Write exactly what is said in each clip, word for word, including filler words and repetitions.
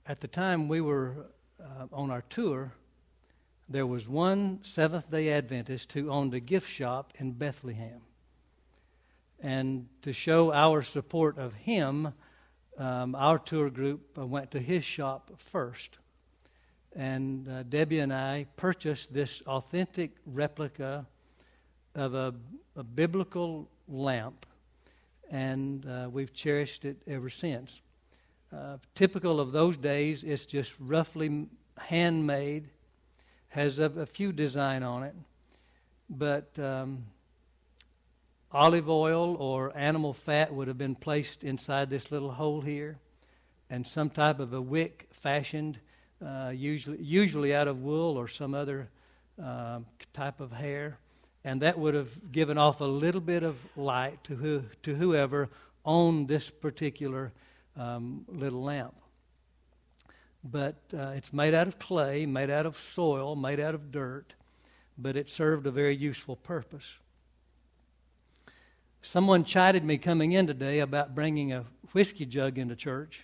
at the time we were uh, on our tour, there was one Seventh-day Adventist who owned a gift shop in Bethlehem. And to show our support of him, um, our tour group uh, went to his shop first. And uh, Debbie and I purchased this authentic replica of a, a biblical lamp, and uh, we've cherished it ever since. Uh, typical of those days, it's just roughly handmade, has a, a few design on it, but um, olive oil or animal fat would have been placed inside this little hole here, and some type of a wick fashioned, uh, usually usually out of wool or some other uh, type of hair, and that would have given off a little bit of light to who, to whoever owned this particular um, little lamp. But uh, it's made out of clay, made out of soil, made out of dirt, but it served a very useful purpose. Someone chided me coming in today about bringing a whiskey jug into church,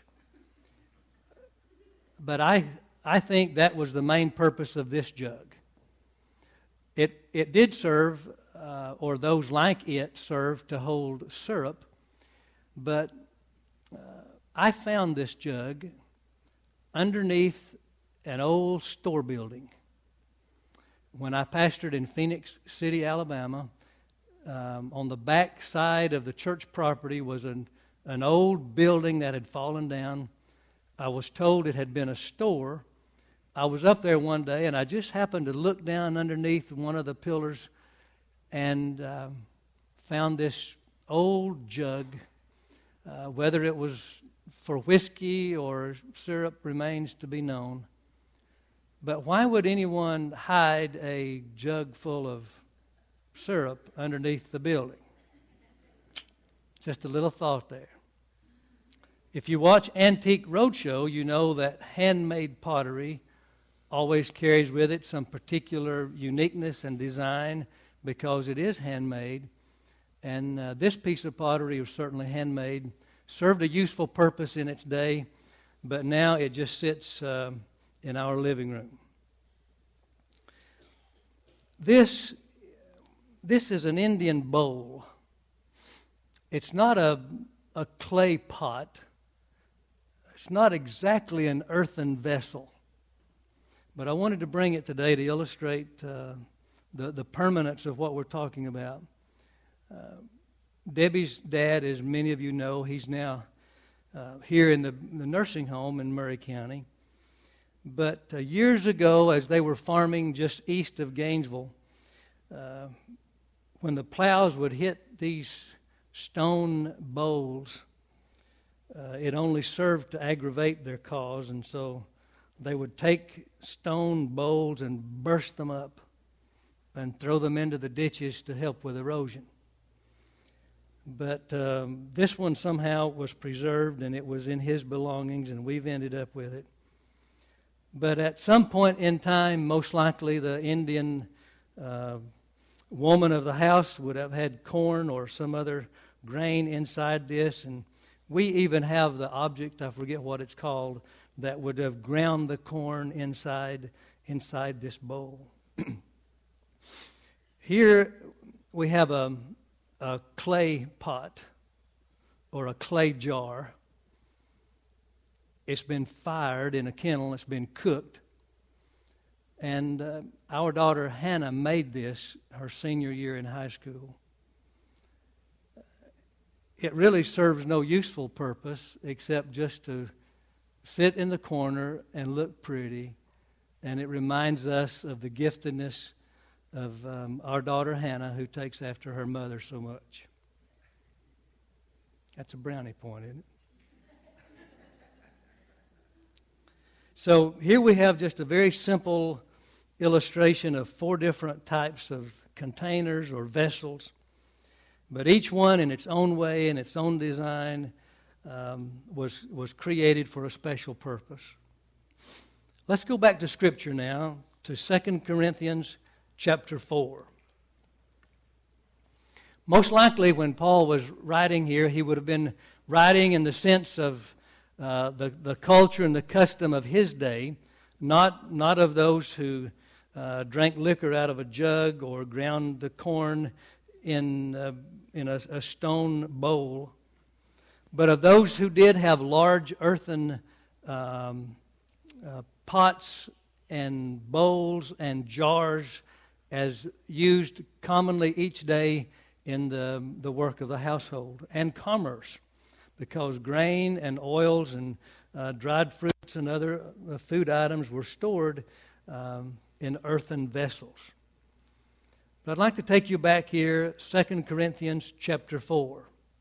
but I I think that was the main purpose of this jug. It it did serve, uh, or those like it served to hold syrup, but uh, I found this jug underneath an old store building. When I pastored in Phoenix City, Alabama, um, on the back side of the church property was an, an old building that had fallen down. I was told it had been a store. I was up there one day, and I just happened to look down underneath one of the pillars and uh, found this old jug. Uh, whether it was for whiskey or syrup remains to be known. But why would anyone hide a jug full of syrup underneath the building? Just a little thought there. If you watch Antique Roadshow, you know that handmade pottery always carries with it some particular uniqueness and design because it is handmade. And uh, this piece of pottery was certainly handmade, served a useful purpose in its day, but now it just sits uh, in our living room. This, this is an Indian bowl. It's not a, a clay pot. It's not exactly an earthen vessel. But I wanted to bring it today to illustrate uh, the, the permanence of what we're talking about. Uh, Debbie's dad, as many of you know, he's now uh, here in the, the nursing home in Murray County. But uh, years ago, as they were farming just east of Gainesville, uh, when the plows would hit these stone bowls, uh, it only served to aggravate their cause, and so they would take stone bowls and burst them up and throw them into the ditches to help with erosion. But um, this one somehow was preserved, and it was in his belongings, and we've ended up with it. But at some point in time, most likely the Indian uh, woman of the house would have had corn or some other grain inside this, and we even have the object, I forget what it's called, that would have ground the corn inside inside this bowl. Here we have a, a clay pot or a clay jar. It's been fired in a kennel. It's been cooked. And uh, our daughter Hannah made this her senior year in high school. It really serves no useful purpose except just to sit in the corner and look pretty, and it reminds us of the giftedness of um, our daughter Hannah, who takes after her mother so much. That's a brownie point, isn't it? So here we have just a very simple illustration of four different types of containers or vessels, but each one in its own way, in its own design, Um, was was created for a special purpose. Let's go back to Scripture now, to Second Corinthians chapter four. Most likely when Paul was writing here, he would have been writing in the sense of uh, the, the culture and the custom of his day, not, not of those who uh, drank liquor out of a jug or ground the corn in, uh, in a, a stone bowl, but of those who did have large earthen um, uh, pots and bowls and jars as used commonly each day in the, the work of the household and commerce, because grain and oils and uh, dried fruits and other uh, food items were stored um, in earthen vessels. But I'd like to take you back here, Second Corinthians chapter four.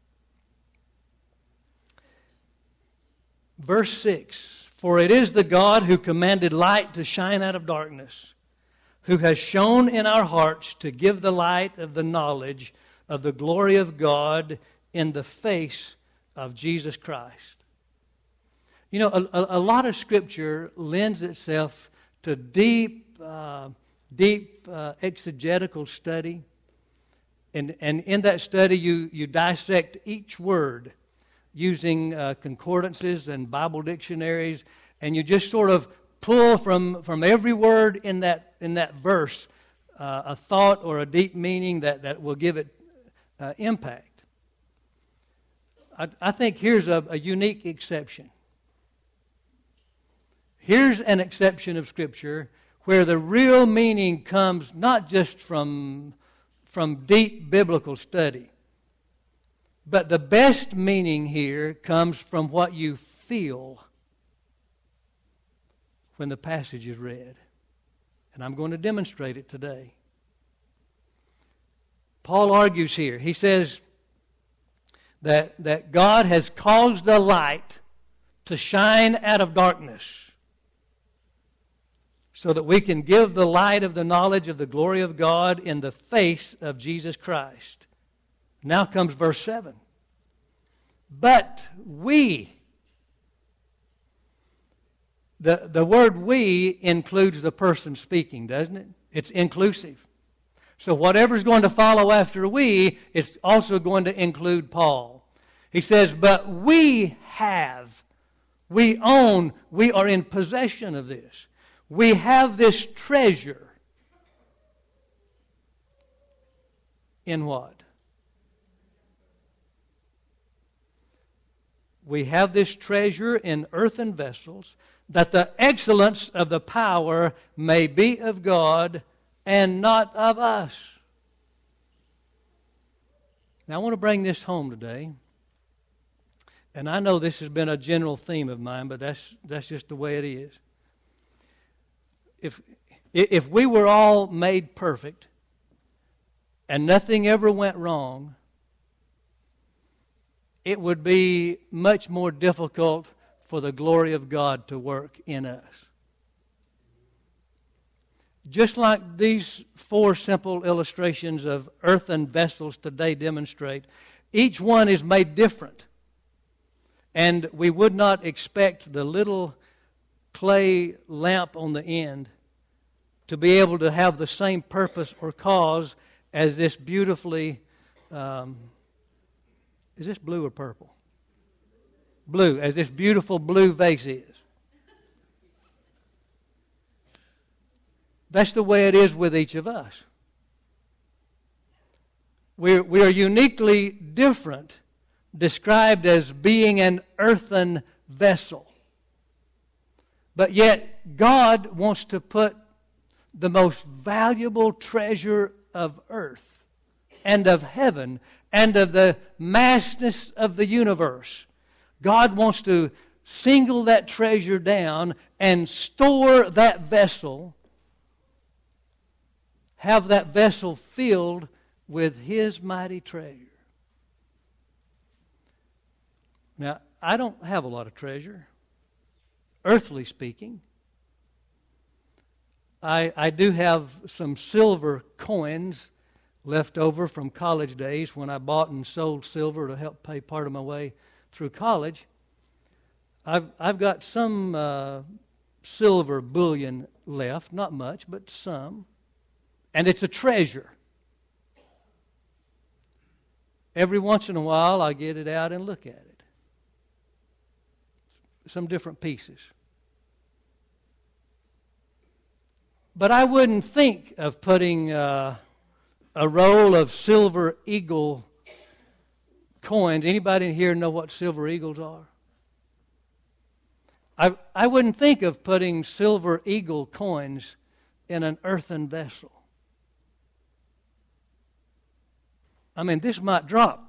Verse six, "For it is the God who commanded light to shine out of darkness, who has shone in our hearts to give the light of the knowledge of the glory of God in the face of Jesus Christ." You know, a, a lot of Scripture lends itself to deep, uh, deep uh, exegetical study. And, and in that study, you, you dissect each word using uh, concordances and Bible dictionaries, and you just sort of pull from, from every word in that, in that verse uh, a thought or a deep meaning that, that will give it uh, impact. I, I think here's a, a unique exception. Here's an exception of Scripture where the real meaning comes not just from, from deep biblical study, but the best meaning here comes from what you feel when the passage is read. And I'm going to demonstrate it today. Paul argues here. He says that, that God has caused the light to shine out of darkness so that we can give the light of the knowledge of the glory of God in the face of Jesus Christ. Now comes verse seven. But we... The, the word "we" includes the person speaking, doesn't it? It's inclusive. So whatever's going to follow after "we" is also going to include Paul. He says, but we have, we own, we are in possession of this. We have this treasure in what? We have this treasure in earthen vessels, that the excellence of the power may be of God and not of us. Now I want to bring this home today. And I know this has been a general theme of mine, but that's that's just the way it is. If if we were all made perfect and nothing ever went wrong, it would be much more difficult for the glory of God to work in us. Just like these four simple illustrations of earthen vessels today demonstrate, each one is made different. And we would not expect the little clay lamp on the end to be able to have the same purpose or cause as this beautifully, um, is this blue or purple? Blue, as this beautiful blue vase is. That's the way it is with each of us. We're, we are uniquely different, described as being an earthen vessel. But yet, God wants to put the most valuable treasure of earth and of heaven and of the vastness of the universe. God wants to single that treasure down and store that vessel, have that vessel filled with His mighty treasure. Now, I don't have a lot of treasure, earthly speaking. I, I do have some silver coins left over from college days when I bought and sold silver to help pay part of my way through college. I've I've got some uh, silver bullion left, not much, but some, and it's a treasure. Every once in a while, I get it out and look at it. some different pieces. But I wouldn't think of putting uh, a roll of silver eagle coins. Anybody in here know what silver eagles are? I, I wouldn't think of putting silver eagle coins in an earthen vessel. I mean, this might drop.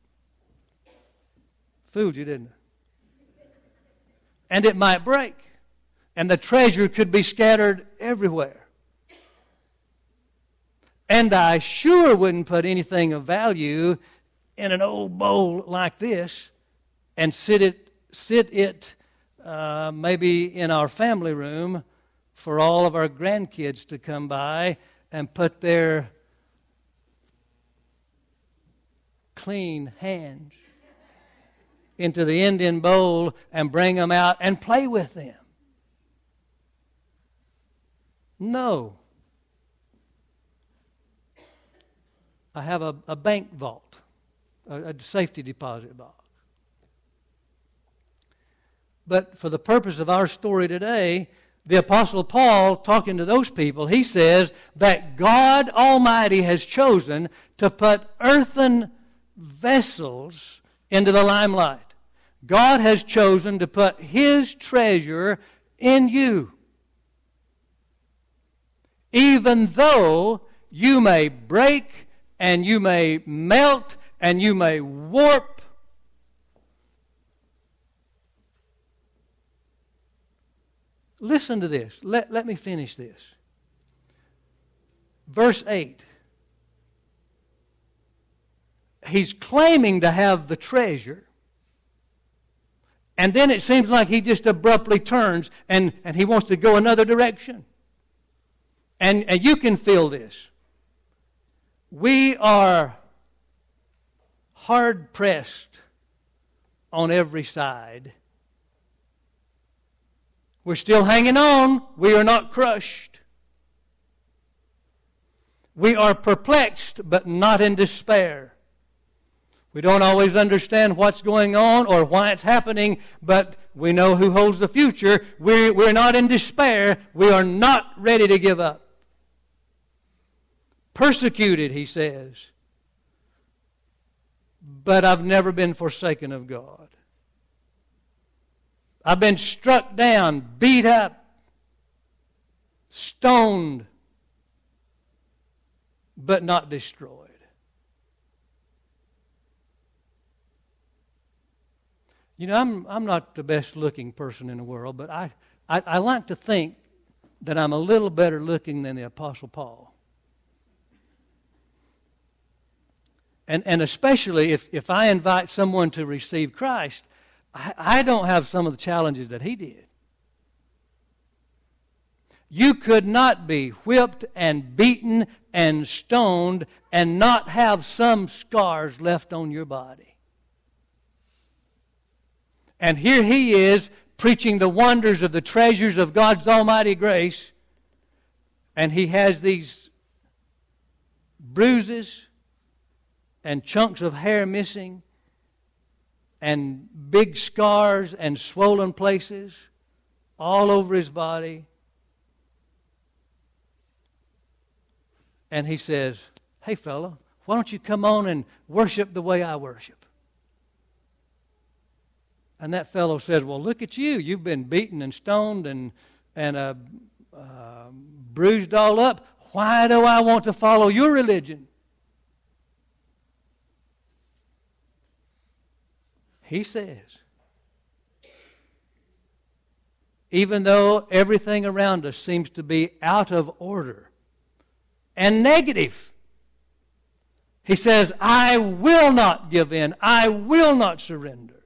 Fooled you, didn't it? And it might break. And the treasure could be scattered everywhere. And I sure wouldn't put anything of value in an old bowl like this and sit it, sit it uh, maybe in our family room for all of our grandkids to come by and put their clean hands into the Indian bowl and bring them out and play with them. No. I have a, a bank vault, a, a safety deposit box. But for the purpose of our story today, the Apostle Paul, talking to those people, he says that God Almighty has chosen to put earthen vessels into the limelight. God has chosen to put His treasure in you. Even though you may break and you may melt and you may warp, listen to this. Let, let me finish this. Verse eight. He's claiming to have the treasure. And then it seems like he just abruptly turns and, and he wants to go another direction. And, and you can feel this. We are hard pressed on every side. We're still hanging on. We are not crushed. We are perplexed, but not in despair. We don't always understand what's going on or why it's happening, but we know who holds the future. We're, we're not in despair. We are not ready to give up. Persecuted, he says, but I've never been forsaken of God. I've been struck down, beat up, stoned, but not destroyed. You know, I'm I'm not the best looking person in the world, but I, I, I like to think that I'm a little better looking than the Apostle Paul. And, and especially if, if I invite someone to receive Christ, I, I don't have some of the challenges that he did. You could not be whipped and beaten and stoned and not have some scars left on your body. And here he is preaching the wonders of the treasures of God's almighty grace, and he has these bruises and chunks of hair missing, and big scars and swollen places all over his body. And he says, hey fella, why don't you come on and worship the way I worship? And that fellow says, well, look at you. You've been beaten and stoned and, and uh, uh, bruised all up. Why do I want to follow your religion? He says, even though everything around us seems to be out of order and negative, he says, I will not give in. I will not surrender.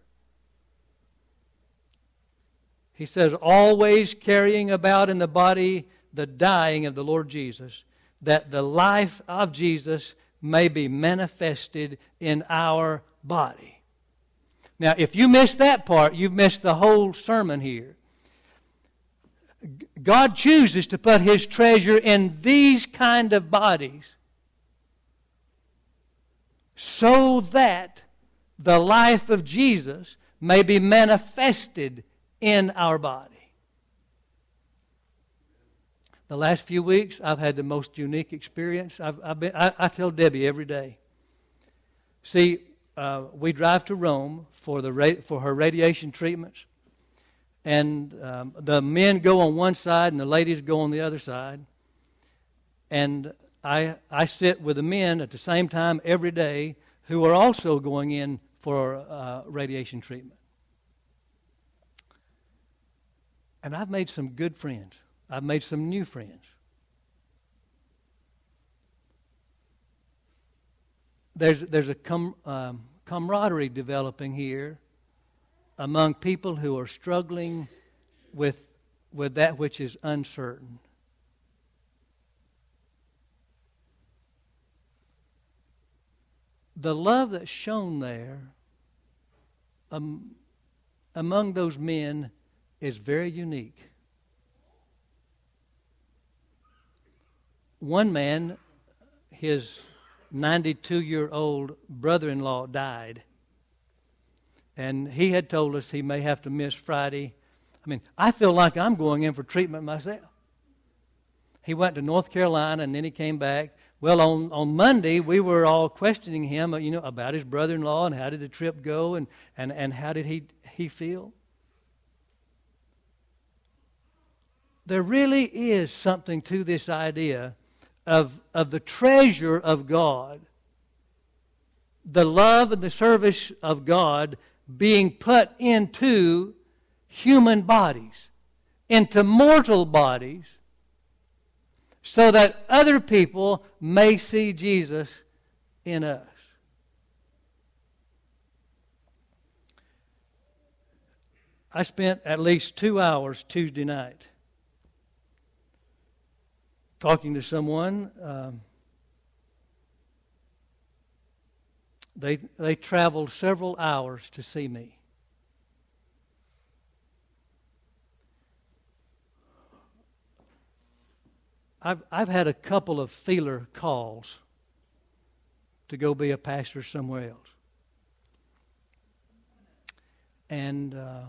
He says, always carrying about in the body the dying of the Lord Jesus, that the life of Jesus may be manifested in our body. Now, if you miss that part, you've missed the whole sermon here. God chooses to put His treasure in these kind of bodies so that the life of Jesus may be manifested in our body. The last few weeks, I've had the most unique experience. I've, I've been, I, I tell Debbie every day. See, uh, we drive to Rome for the ra- for her radiation treatments, and um, the men go on one side and the ladies go on the other side. And I I sit with the men at the same time every day who are also going in for uh, radiation treatment. And I've made some good friends. I've made some new friends. There's there's a com, um, camaraderie developing here among people who are struggling with with that which is uncertain. The love that's shown there um, among those men is very unique. One man, his ninety-two-year-old brother-in-law died. And he had told us he may have to miss Friday. I mean, I feel like I'm going in for treatment myself. He went to North Carolina and then he came back. Well, on, on Monday, we were all questioning him, you know, about his brother-in-law and how did the trip go and, and, and how did he, he feel. There really is something to this idea of, of the treasure of God, the love and the service of God being put into human bodies, into mortal bodies, so that other people may see Jesus in us. I spent at least two hours Tuesday night talking to someone. Um, they they traveled several hours to see me. I've I've had a couple of feeler calls to go be a pastor somewhere else, and uh,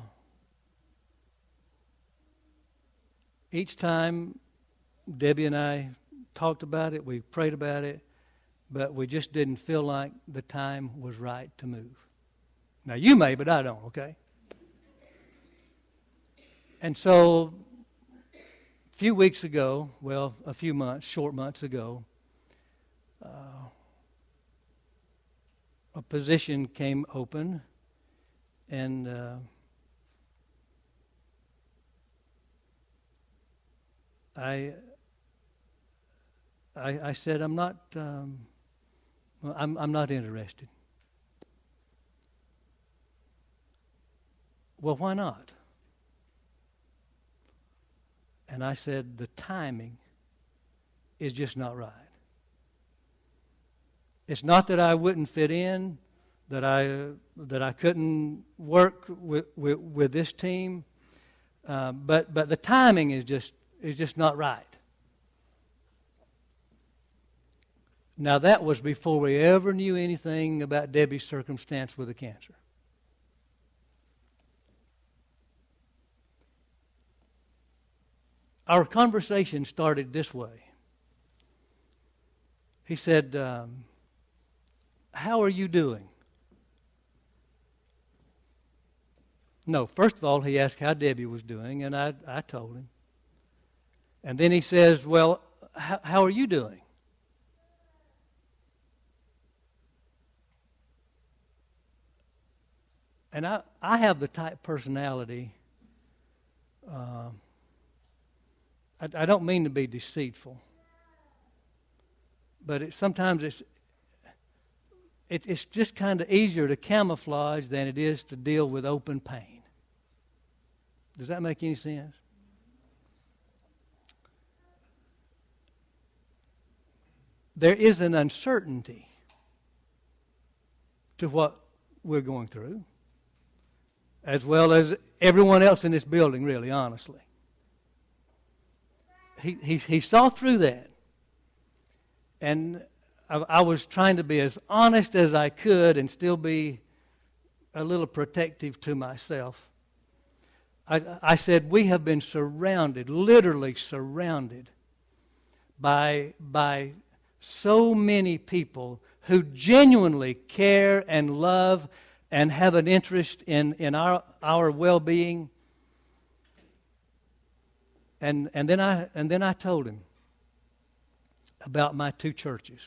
each time Debbie and I talked about it, we prayed about it, but we just didn't feel like the time was right to move. Now, you may, but I don't, okay? And so, a few weeks ago, well, a few months, short months ago, uh, a position came open, and uh, I... I, I said, I'm not, um, I'm, I'm not interested. Well, why not? And I said, the timing is just not right. It's not that I wouldn't fit in, that I that I couldn't work with with, with this team, uh, but but the timing is just is just not right. Now, that was before we ever knew anything about Debbie's circumstance with the cancer. Our conversation started this way. He said, um, how are you doing? No, first of all, he asked how Debbie was doing, and I, I told him. And then he says, well, how, how are you doing? And I, I have the type personality, uh, I, I don't mean to be deceitful, but it, sometimes it's it, it's just kind of easier to camouflage than it is to deal with open pain. Does that make any sense? There is an uncertainty to what we're going through, as well as everyone else in this building, really, honestly. He he, he saw through that. And I, I was trying to be as honest as I could and still be a little protective to myself. I, I said, we have been surrounded, literally surrounded, by, by so many people who genuinely care and love and have an interest in, in our, our well-being. And, and, then I, and then I told him about my two churches.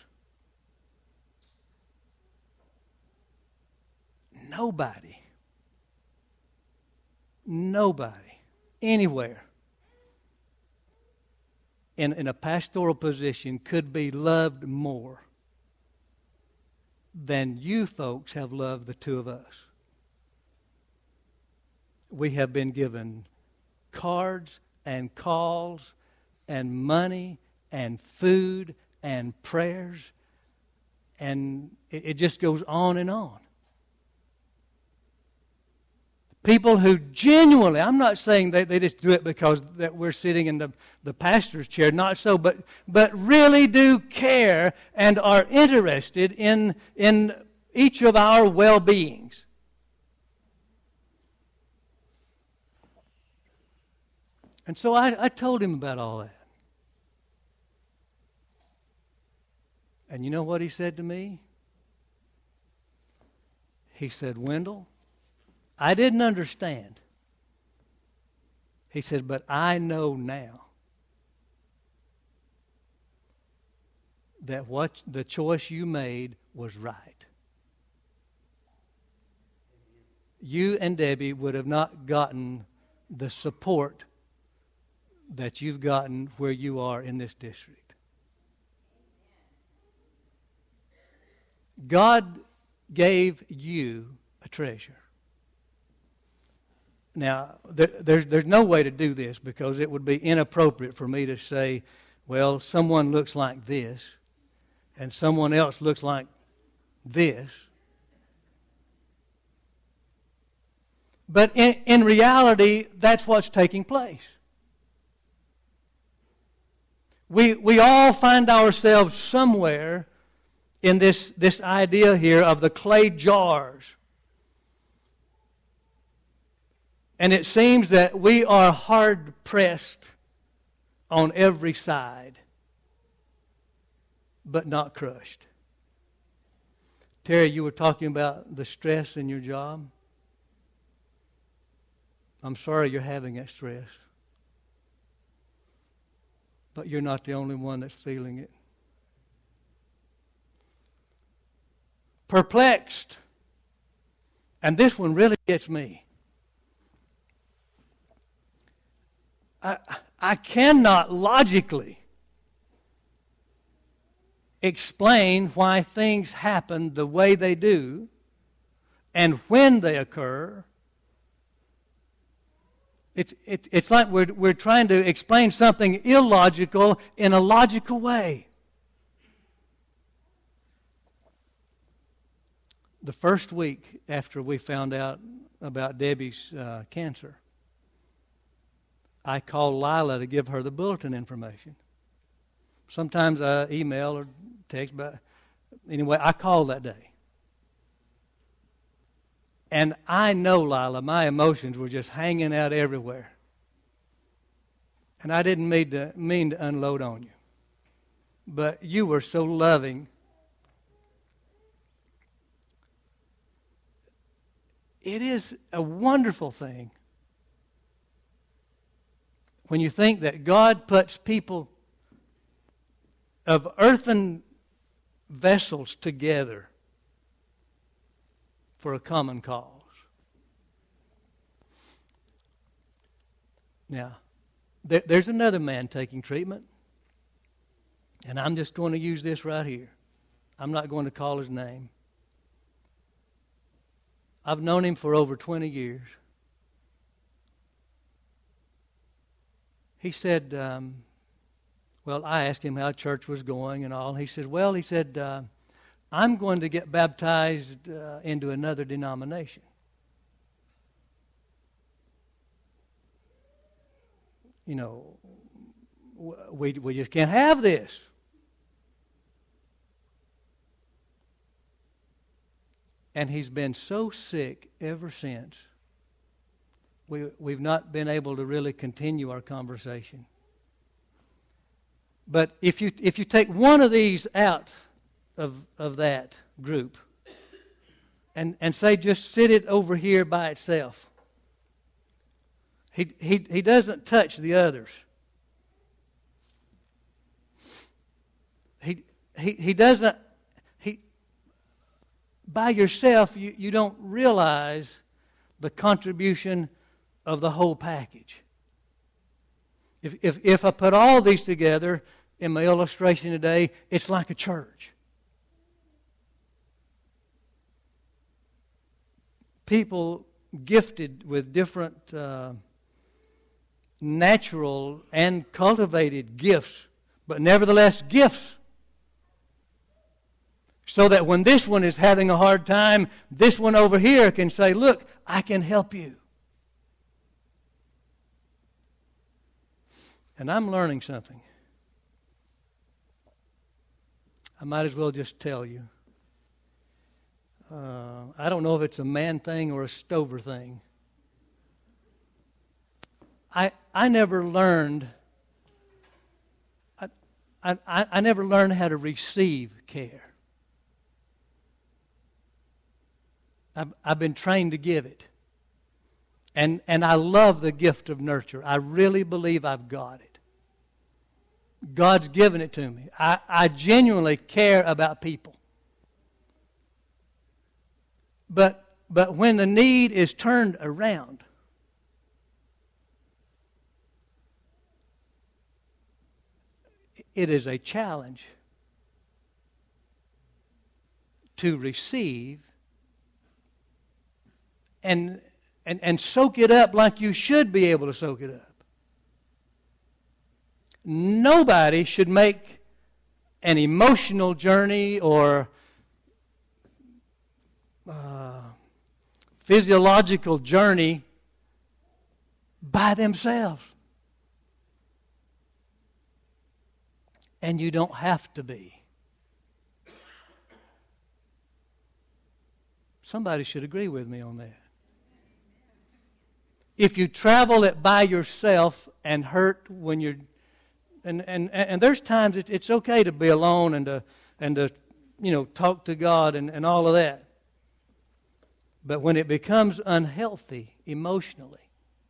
Nobody, nobody, anywhere in, in a pastoral position could be loved more than you folks have loved the two of us. We have been given cards and calls and money and food and prayers, and it, it just goes on and on. People who genuinely, I'm not saying they, they just do it because that we're sitting in the, the pastor's chair, not so, but but really do care and are interested in, in each of our well-beings. And so I, I told him about all that. And you know what he said to me? He said, Wendell, I didn't understand. He said, but I know now that what the choice you made was right. You and Debbie would have not gotten the support that you've gotten where you are in this district. God gave you a treasure. Now, there, there's, there's no way to do this because it would be inappropriate for me to say, well, someone looks like this and someone else looks like this. But in, in reality, that's what's taking place. We, we all find ourselves somewhere in this, this idea here of the clay jars. And it seems that we are hard-pressed on every side, but not crushed. Terry, you were talking about the stress in your job. I'm sorry you're having that stress. But you're not the only one that's feeling it. Perplexed. And this one really gets me. I, I cannot logically explain why things happen the way they do and when they occur. It's, it, it's like we're, we're trying to explain something illogical in a logical way. The first week after we found out about Debbie's uh, cancer, I called Lila to give her the bulletin information. Sometimes I email or text, but anyway, I called that day. And I know, Lila, my emotions were just hanging out everywhere. And I didn't mean to, mean to unload on you. But you were so loving. It is a wonderful thing when you think that God puts people of earthen vessels together for a common cause. Now, there, there's another man taking treatment, and I'm just going to use this right here. I'm not going to call his name. I've known him for over twenty years. He said, um, well, I asked him how church was going and all. He said, well, he said, uh, I'm going to get baptized uh, into another denomination. You know, we, we just can't have this. And he's been so sick ever since we, we've not been able to really continue our conversation. But if you if you take one of these out of of that group and, and say just sit it over here by itself, he he he doesn't touch the others. He he he doesn't he by yourself you, you don't realize the contribution of the whole package. If if if I put all these together in my illustration today, it's like a church. People gifted with different uh, natural and cultivated gifts, but nevertheless gifts. So that when this one is having a hard time, this one over here can say, look, I can help you. And I'm learning something. I might as well just tell you. Uh, I don't know if it's a man thing or a Stover thing. I I never learned. I I I never learned how to receive care. I've I've been trained to give it, and and I love the gift of nurture. I really believe I've got it. God's given it to me. I, I genuinely care about people. But but when the need is turned around, it is a challenge to receive and and, and soak it up like you should be able to soak it up. Nobody should make an emotional journey or uh, physiological journey by themselves. And you don't have to be. Somebody should agree with me on that. If you travel it by yourself and hurt when you're And and and there's times it, it's okay to be alone and to and to you know talk to God and, and all of that. But when it becomes unhealthy emotionally,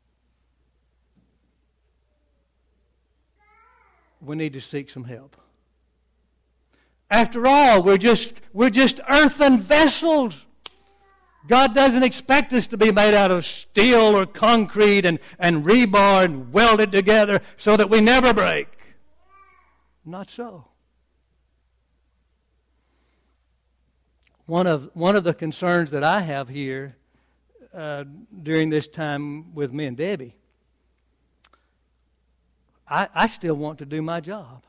we need to seek some help. After all, we're just we're just earthen vessels. God doesn't expect us to be made out of steel or concrete and, and rebar and welded together so that we never break. Not so. One of one of the concerns that I have here uh, during this time with me and Debbie, I, I still want to do my job.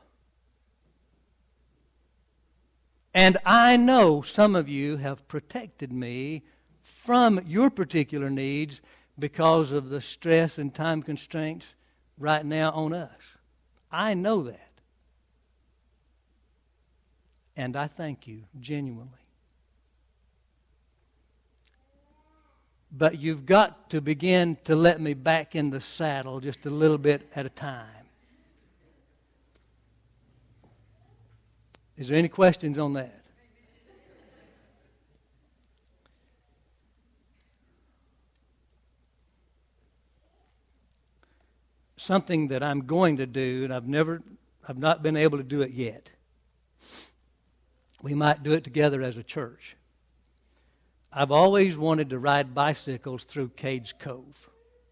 And I know some of you have protected me from your particular needs because of the stress and time constraints right now on us. I know that. And I thank you genuinely. But you've got to begin to let me back in the saddle just a little bit at a time. Is there any questions on that? Something that I'm going to do, and I've never, I've not been able to do it yet. We might do it together as a church. I've always wanted to ride bicycles through Cades Cove.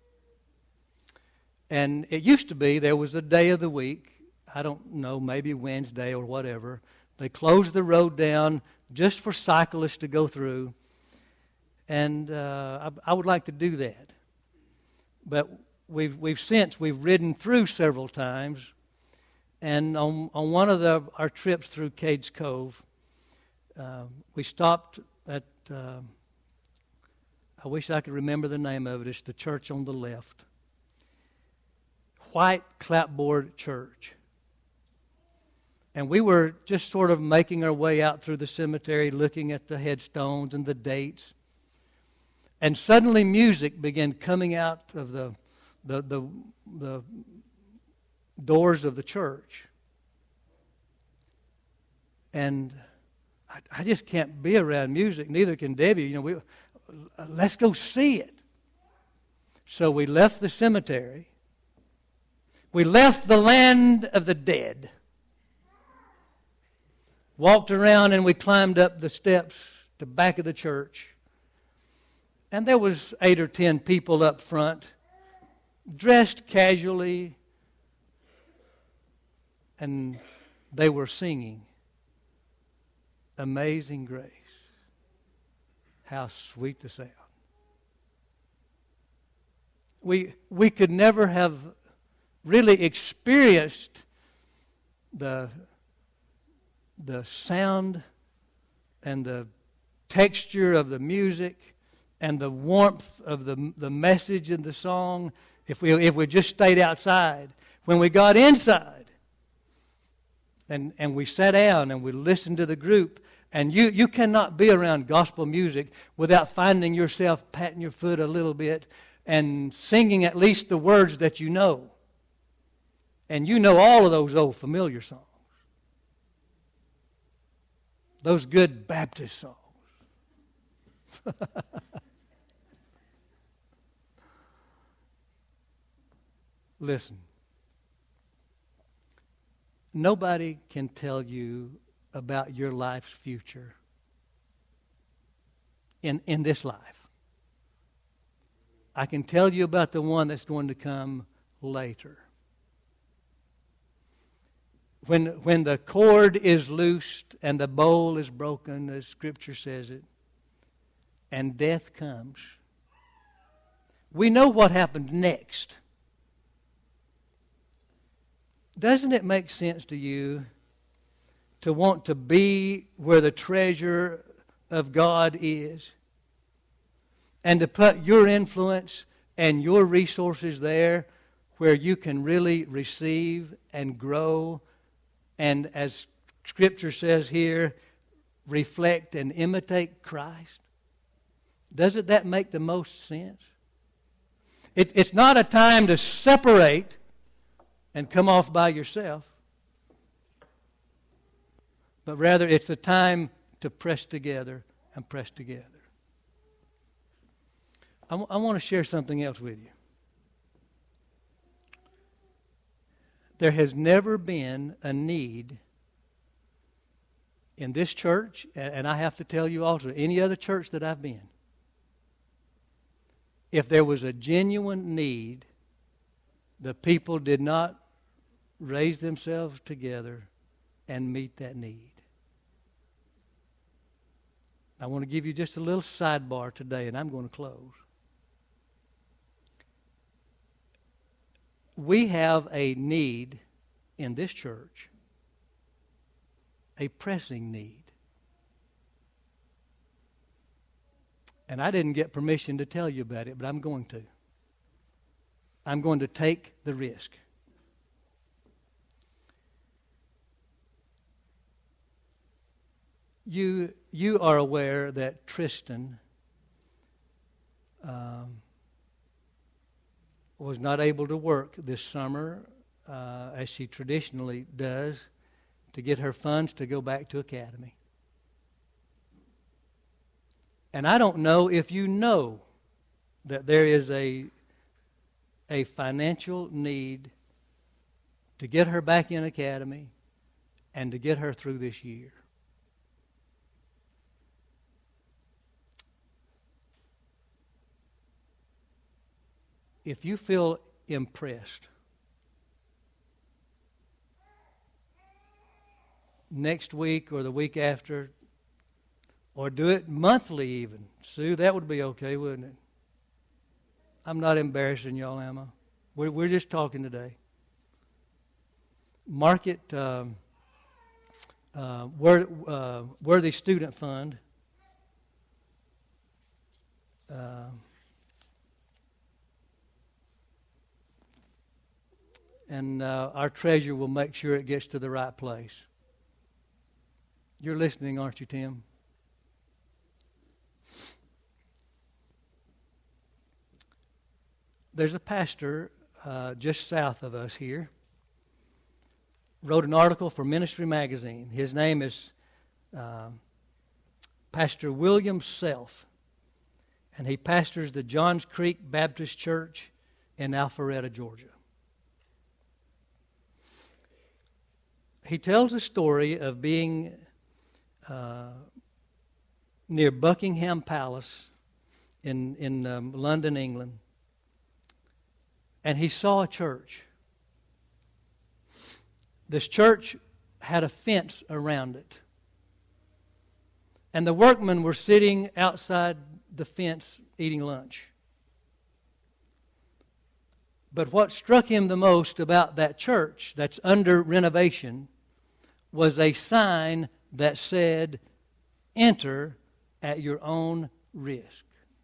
And it used to be there was a day of the week, I don't know, maybe Wednesday or whatever. They closed the road down just for cyclists to go through. And uh, I, I would like to do that. But we've we've since we've ridden through several times. And on, on one of the, our trips through Cades Cove, uh, we stopped at, uh, I wish I could remember the name of it. It's the church on the left. White clapboard church. And we were just sort of making our way out through the cemetery, looking at the headstones and the dates. And suddenly music began coming out of the, the, the, the doors of the church. And I, I just can't be around music. Neither can Debbie. You know, we, let's go see it. So we left the cemetery. We left the land of the dead. Walked around and we climbed up the steps to the back of the church. And there was eight or ten people up front, dressed casually, and they were singing Amazing Grace. How sweet the sound. We, we could never have really experienced the, the sound and the texture of the music and the warmth of the, the message in the song if we, if we just stayed outside. When we got inside and, and we sat down and we listened to the group, and you, you cannot be around gospel music without finding yourself patting your foot a little bit and singing at least the words that you know. And you know all of those old familiar songs. Those good Baptist songs. Listen. Nobody can tell you about your life's future in, in this life. I can tell you about the one that's going to come later. When, when the cord is loosed and the bowl is broken, as Scripture says it, and death comes, we know what happened next. Doesn't it make sense to you to want to be where the treasure of God is and to put your influence and your resources there where you can really receive and grow and, as Scripture says here, reflect and imitate Christ? Doesn't that make the most sense? It, it's not a time to separate and come off by yourself, but rather it's a time to press together and press together. I, w- I want to share something else with you. There has never been a need in this church, and, and I have to tell you also, any other church that I've been, if there was a genuine need, the people did not raise themselves together and meet that need. I want to give you just a little sidebar today, and I'm going to close. We have a need in this church, a pressing need. And I didn't get permission to tell you about it, but I'm going to. I'm going to take the risk. You, you are aware that Tristan um, was not able to work this summer uh, as she traditionally does to get her funds to go back to Academy. And I don't know if you know that there is a, a financial need to get her back in Academy and to get her through this year. If you feel impressed, next week or the week after, or do it monthly even. Sue, that would be okay, wouldn't it? I'm not embarrassing y'all, am I? We're, we're just talking today. Mark it um, uh, Worthy, uh, Worthy Student Fund. Uh, and uh, our treasurer will make sure it gets to the right place. You're listening, aren't you, Tim? there's a pastor uh, just south of us here, wrote an article for Ministry Magazine. His name is uh, Pastor William Self, and he pastors the Johns Creek Baptist Church in Alpharetta, Georgia. He tells a story of being uh, near Buckingham Palace in, in um, London, England, and he saw a church. This church had a fence around it, and the workmen were sitting outside the fence eating lunch. But what struck him the most about that church that's under renovation was a sign that said, "Enter at your own risk."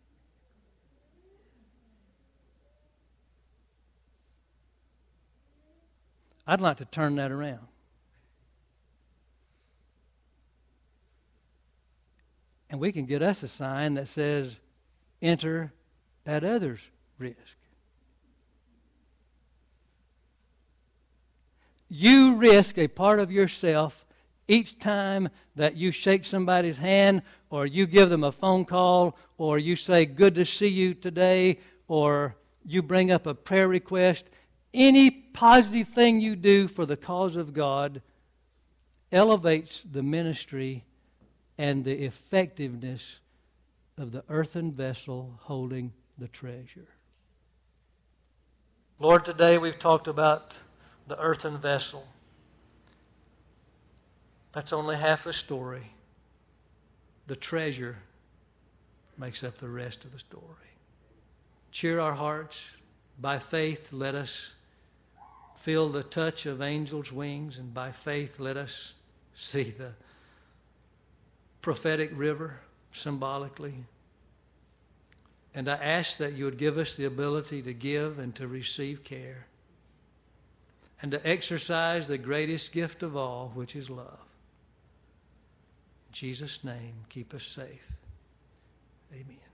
I'd like to turn that around. And we can get us a sign that says, "Enter at others' risk." You risk a part of yourself each time that you shake somebody's hand, or you give them a phone call, or you say, "Good to see you today," or you bring up a prayer request. Any positive thing you do for the cause of God elevates the ministry and the effectiveness of the earthen vessel holding the treasure. Lord, today we've talked about the earthen vessel. That's only half the story. The treasure makes up the rest of the story. Cheer our hearts. By faith, let us feel the touch of angels' wings, and by faith, let us see the prophetic river symbolically. And I ask that you would give us the ability to give and to receive care, and to exercise the greatest gift of all, which is love. In Jesus' name, keep us safe. Amen.